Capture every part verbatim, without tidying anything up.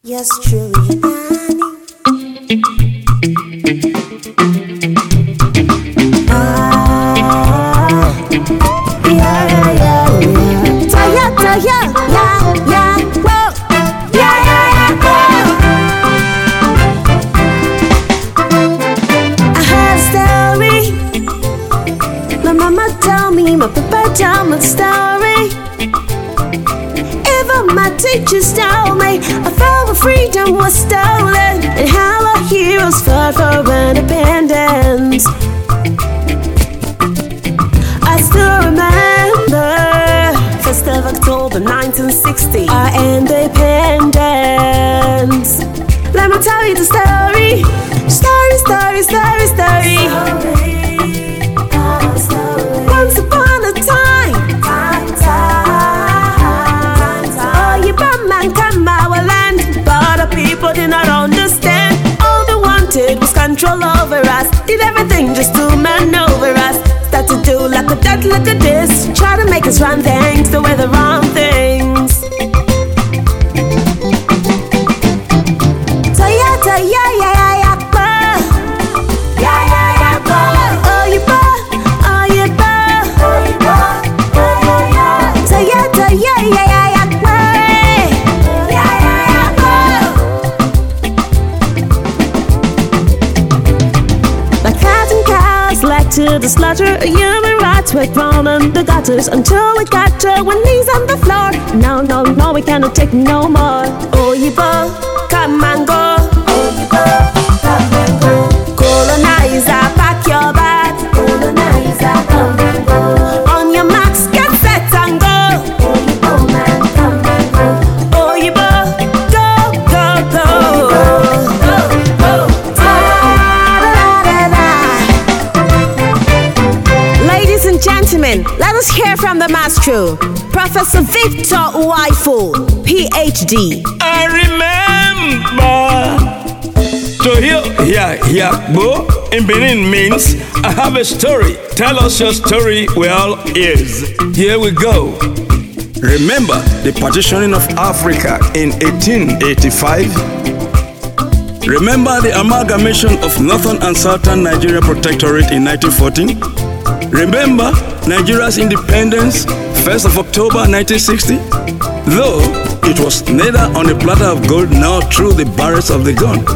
Yes, truly, ah, yeah, yeah, yeah, yeah. Toyota, yeah, yeah, yeah, whoa, yeah, yeah, yeah, whoa. I heard a story. My mama told me, my papa told me the story. Even my teachers told me I felt when freedom was stolen and how our heroes fought for independence. I still remember first of October nineteen sixty, our independence. Let me tell you the story, story, story, story, story. Once upon a time, come our land, but the people did not understand. All they wanted was control over us. Did everything just to maneuver us. Start to do like a that, like a this. Try to make us run things the way the wrong things. Toyota, yeah, yeah, yeah, yeah, bah. Yeah, yeah, yeah, bah. Oh, you bah, oh, you bah, oh, you bah, oh, yeah, yeah. Toyota, yeah, yeah, yeah, yeah. To the slaughter, human rights were thrown in the gutters until we got to our knees on the floor. No, no, no, we cannot take no more. Oh, you boy, come and go. Oh, you boy, come and go. Colonizer, pack your bags. Colonizer, come and go. On your marks, get set and go. Oh, you boy, man, come and go. Oh, you boy, go, go, go. Go, go, go. Ladies and gentlemen, let us hear from the maestro, Professor Victor Uwaifo, P H D. I remember to hear, yeah, yeah, bo in Benin means I have a story. Tell us your story, well, is. Here we go. Remember the partitioning of Africa in eighteen eighty-five? Remember the amalgamation of Northern and Southern Nigeria Protectorate in nineteen fourteen? Remember Nigeria's independence, first of October nineteen sixty? Though it was neither on a platter of gold nor through the barrels of the gun.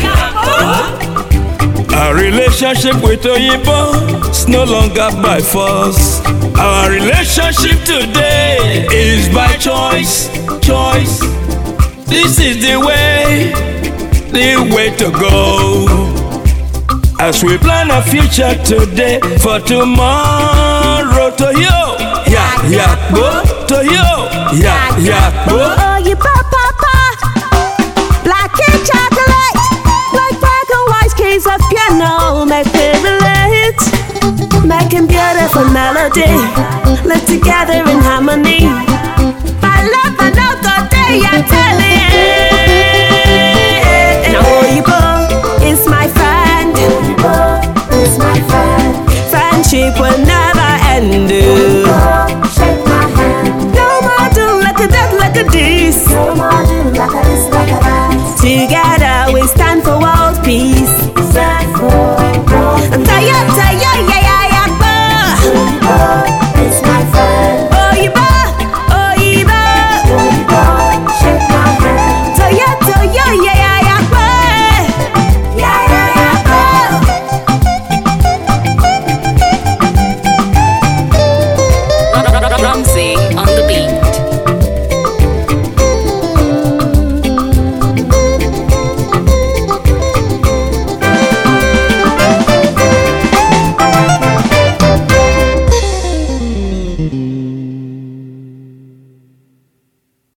Our relationship with Oyibo is no longer by force. Our relationship today is by choice, choice. This is the way, the way to go. As we plan a future today for tomorrow. To you, yeah, yeah, go. To you, yeah, yeah, go. Oh, you pa pa pa. Black and chocolate, like black and white keys of piano. Make me relate, making beautiful melody. Live together in harmony.